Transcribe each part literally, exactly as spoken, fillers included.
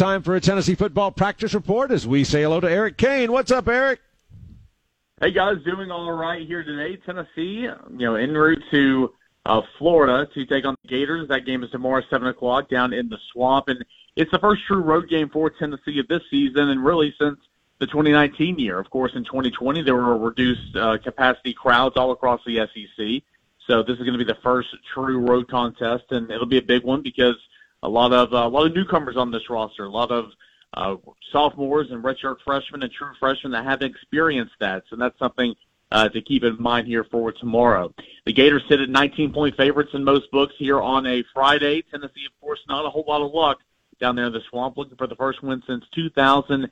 Time for a Tennessee football practice report as we say hello to Eric Kane. What's up, Eric? Hey, guys, doing all right here today. Tennessee, you know, en route to uh, Florida to take on the Gators. That game is tomorrow, seven o'clock, down in the Swamp. And it's the first true road game for Tennessee of this season and really since the twenty nineteen year. Of course, in twenty twenty, there were reduced uh, capacity crowds all across the S E C. So this is going to be the first true road contest, and it'll be a big one because a lot of uh, a lot of newcomers on this roster, a lot of uh, sophomores and redshirt freshmen and true freshmen that haven't experienced that. So that's something uh, to keep in mind here for tomorrow. The Gators sit at nineteen-point favorites in most books here on a Friday. Tennessee, of course, not a whole lot of luck down there in the Swamp, looking for the first win since two thousand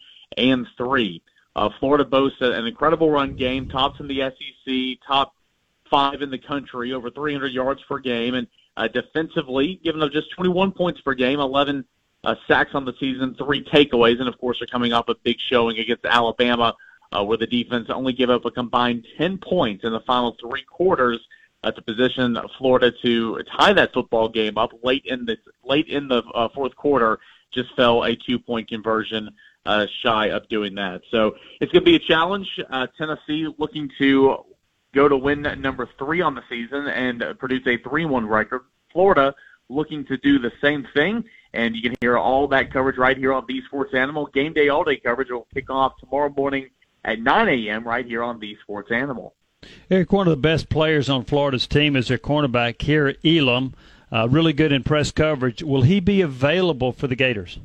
three. Uh, Florida boasts an incredible run game, tops in the S E C, top five in the country, over three hundred yards per game, and Uh, defensively, giving up just twenty-one points per game, eleven uh, sacks on the season, three takeaways, and, of course, are coming off a big showing against Alabama uh, where the defense only gave up a combined ten points in the final three quarters uh, to position Florida to tie that football game up late in the late in the uh, fourth quarter, just fell a two-point conversion uh, shy of doing that. So it's going to be a challenge. Uh, Tennessee looking to go to win number three on the season and produce a three one record. Florida looking to do the same thing, and you can hear all that coverage right here on The Sports Animal. Game day all-day coverage will kick off tomorrow morning at nine a.m. right here on The Sports Animal. Eric, one of the best players on Florida's team is their cornerback here, Elam. Uh, really good in press coverage. Will he be available for the Gators?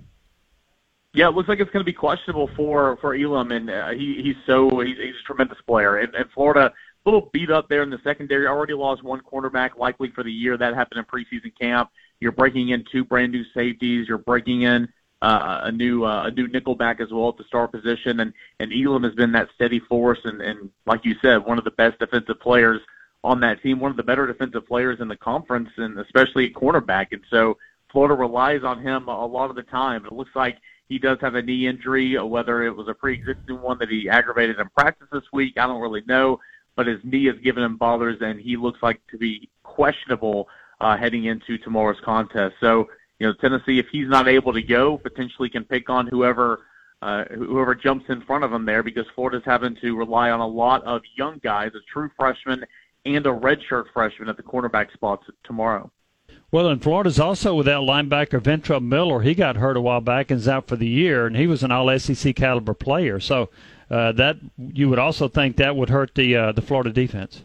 Yeah, it looks like it's going to be questionable for, for Elam, and uh, he, he's so he's, he's a tremendous player. And, and Florida, a little beat up there in the secondary. Already lost one cornerback likely for the year. That happened in preseason camp. You're breaking in two brand new safeties. You're breaking in uh, a new uh, a new nickelback as well at the star position. And, and Elam has been that steady force. And, and like you said, one of the best defensive players on that team, one of the better defensive players in the conference, and especially at cornerback. And so Florida relies on him a lot of the time. It looks like he does have a knee injury, whether it was a pre-existing one that he aggravated in practice this week. I don't really know. But his knee has given him bothers, and he looks like to be questionable uh, heading into tomorrow's contest. So, you know, Tennessee, if he's not able to go, potentially can pick on whoever uh, whoever jumps in front of him there, because Florida's having to rely on a lot of young guys, a true freshman and a redshirt freshman at the cornerback spots tomorrow. Well, and Florida's also without linebacker Ventrell Miller. He got hurt a while back and is out for the year, and he was an all-S E C caliber player. So uh, that you would also think that would hurt the uh, the Florida defense.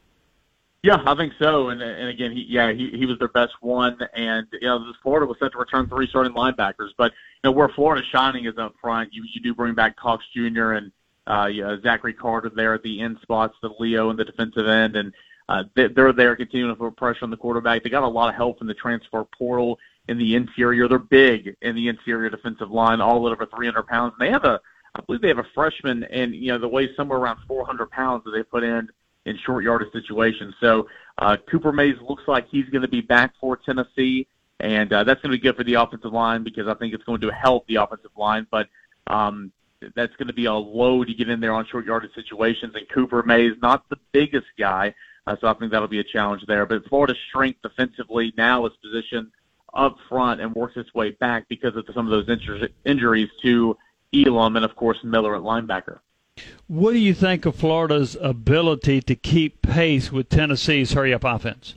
Yeah, I think so. And and again, he, yeah, he he was their best one, and you know, Florida was set to return three starting linebackers. But you know, where Florida's shining is up front. You you do bring back Cox Junior and uh, yeah, Zachary Carter there at the end spots, the Leo and the defensive end, and Uh, they're there continuing to put pressure on the quarterback. They got a lot of help in the transfer portal in the interior. They're big in the interior defensive line, all at over three hundred pounds. And they have a, I believe they have a freshman, and you know, the weighs somewhere around four hundred pounds that they put in in short yardage situations. So uh, Cooper Mays looks like he's going to be back for Tennessee, and uh, that's going to be good for the offensive line because I think it's going to help the offensive line. But um, that's going to be a load to get in there on short yardage situations. And Cooper Mays, not the biggest guy. Uh, so I think that'll be a challenge there. But Florida's strength defensively now is positioned up front and works its way back because of some of those injur- injuries to Elam and, of course, Miller at linebacker. What do you think of Florida's ability to keep pace with Tennessee's hurry-up offense?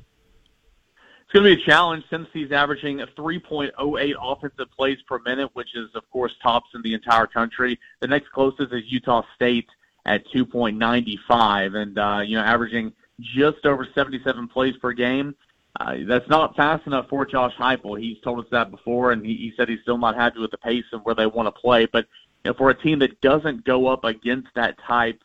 It's going to be a challenge. Tennessee's averaging three point oh eight offensive plays per minute, which is, of course, tops in the entire country. The next closest is Utah State at two point nine five, and, uh, you know, averaging just over seventy-seven plays per game. Uh, that's not fast enough for Josh Heupel. He's told us that before, and he, he said he's still not happy with the pace and where they want to play. But you know, for a team that doesn't go up against that type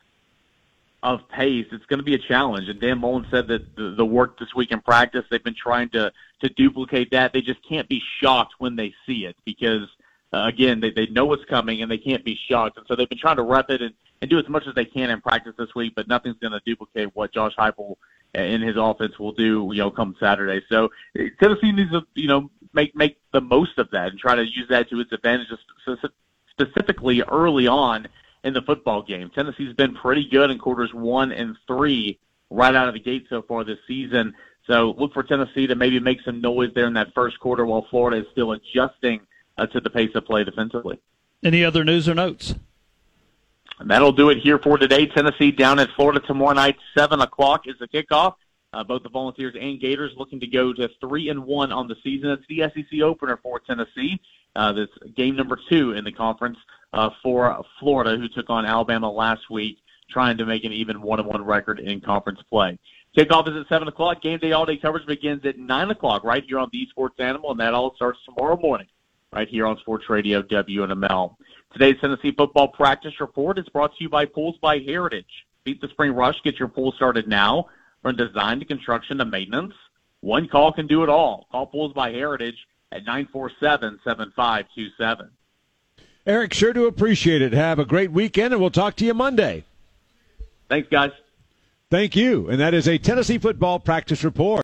of pace, it's going to be a challenge. And Dan Mullen said that the, the work this week in practice, they've been trying to, to duplicate that. They just can't be shocked when they see it because, uh, again, they, they know what's coming and they can't be shocked. And so they've been trying to rep it and and do as much as they can in practice this week, but nothing's going to duplicate what Josh Heupel in his offense will do, you know, come Saturday. So Tennessee needs to, you know, make make the most of that and try to use that to its advantage, specifically early on in the football game. Tennessee's been pretty good in quarters one and three right out of the gate so far this season. So look for Tennessee to maybe make some noise there in that first quarter while Florida is still adjusting uh, to the pace of play defensively. Any other news or notes? And that'll do it here for today. Tennessee down at Florida tomorrow night, seven o'clock is the kickoff. Uh, both the Volunteers and Gators looking to go to three and one on the season. It's the S E C opener for Tennessee. Uh, this game number two in the conference uh, for Florida, who took on Alabama last week, trying to make an even one and one record in conference play. Kickoff is at seven o'clock. Game day all-day coverage begins at nine o'clock right here on the Sports Animal, and that all starts tomorrow morning right here on Sports Radio W N M L. Today's Tennessee football practice report is brought to you by Pools by Heritage. Beat the spring rush. Get your pool started now. From design to construction to maintenance, one call can do it all. Call Pools by Heritage at nine four seven, seven five two seven. Eric, sure do appreciate it. Have a great weekend, and we'll talk to you Monday. Thanks, guys. Thank you. And that is a Tennessee football practice report.